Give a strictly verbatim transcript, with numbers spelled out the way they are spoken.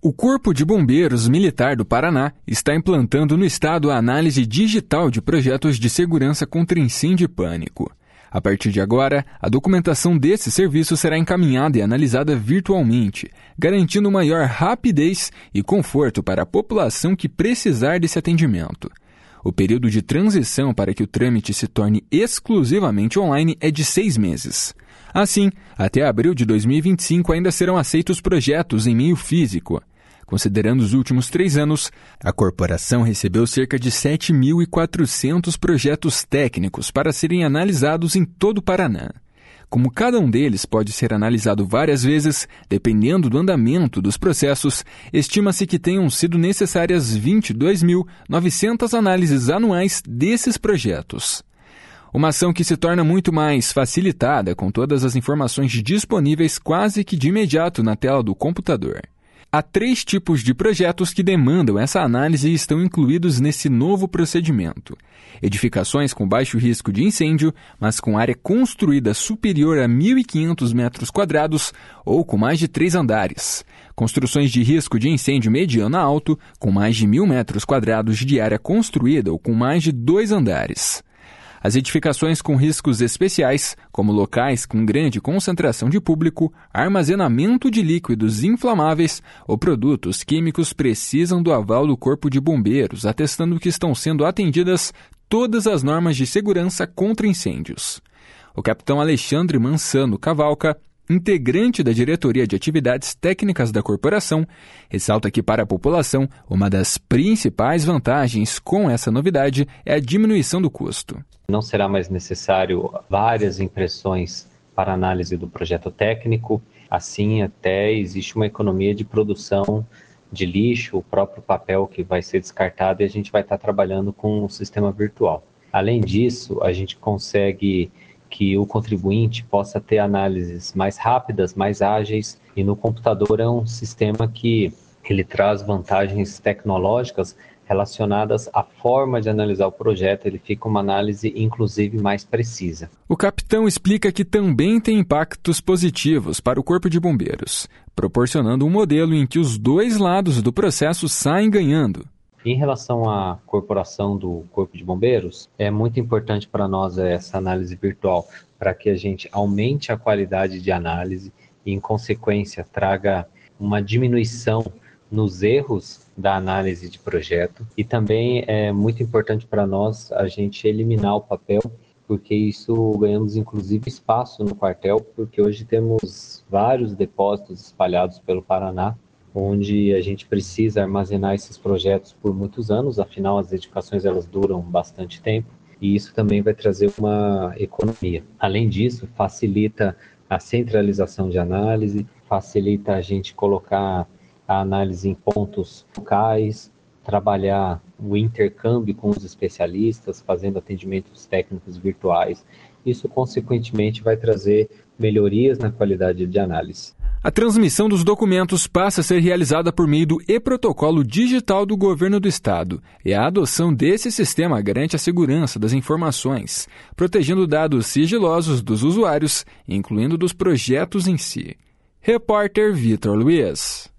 O Corpo de Bombeiros Militar do Paraná está implantando no estado a análise digital de projetos de segurança contra incêndio e pânico. A partir de agora, a documentação desse serviço será encaminhada e analisada virtualmente, garantindo maior rapidez e conforto para a população que precisar desse atendimento. O período de transição para que o trâmite se torne exclusivamente online é de seis meses. Assim, até abril de dois mil e vinte e cinco ainda serão aceitos projetos em meio físico. Considerando os últimos três anos, a corporação recebeu cerca de sete mil e quatrocentos projetos técnicos para serem analisados em todo o Paraná. Como cada um deles pode ser analisado várias vezes, dependendo do andamento dos processos, estima-se que tenham sido necessárias vinte e dois mil novecentas análises anuais desses projetos. Uma ação que se torna muito mais facilitada com todas as informações disponíveis quase que de imediato na tela do computador. Há três tipos de projetos que demandam essa análise e estão incluídos nesse novo procedimento. Edificações com baixo risco de incêndio, mas com área construída superior a mil e quinhentos metros quadrados ou com mais de três andares. Construções de risco de incêndio mediano a alto, com mais de mil metros quadrados de área construída ou com mais de dois andares. As edificações com riscos especiais, como locais com grande concentração de público, armazenamento de líquidos inflamáveis ou produtos químicos precisam do aval do Corpo de Bombeiros, atestando que estão sendo atendidas todas as normas de segurança contra incêndios. O capitão Alexandre Mansano Cavalca, integrante da Diretoria de Atividades Técnicas da corporação, ressalta que para a população, uma das principais vantagens com essa novidade é a diminuição do custo. Não será mais necessário várias impressões para análise do projeto técnico, assim até existe uma economia de produção de lixo, o próprio papel que vai ser descartado e a gente vai estar trabalhando com um sistema virtual. Além disso, a gente consegue que o contribuinte possa ter análises mais rápidas, mais ágeis, e no computador é um sistema que ele traz vantagens tecnológicas relacionadas à forma de analisar o projeto, ele fica uma análise inclusive mais precisa. O capitão explica que também tem impactos positivos para o Corpo de Bombeiros, proporcionando um modelo em que os dois lados do processo saem ganhando. Em relação à corporação do Corpo de Bombeiros, é muito importante para nós essa análise virtual, para que a gente aumente a qualidade de análise e, em consequência, traga uma diminuição nos erros da análise de projeto. E também é muito importante para nós a gente eliminar o papel, porque isso ganhamos inclusive espaço no quartel, porque hoje temos vários depósitos espalhados pelo Paraná, onde a gente precisa armazenar esses projetos por muitos anos, afinal as edificações elas duram bastante tempo, e isso também vai trazer uma economia. Além disso, facilita a centralização de análise, facilita a gente colocar a análise em pontos locais, trabalhar o intercâmbio com os especialistas, fazendo atendimentos técnicos virtuais. Isso, consequentemente, vai trazer melhorias na qualidade de análise. A transmissão dos documentos passa a ser realizada por meio do e-protocolo digital do governo do estado, e a adoção desse sistema garante a segurança das informações, protegendo dados sigilosos dos usuários, incluindo dos projetos em si. Repórter Vitor Luiz.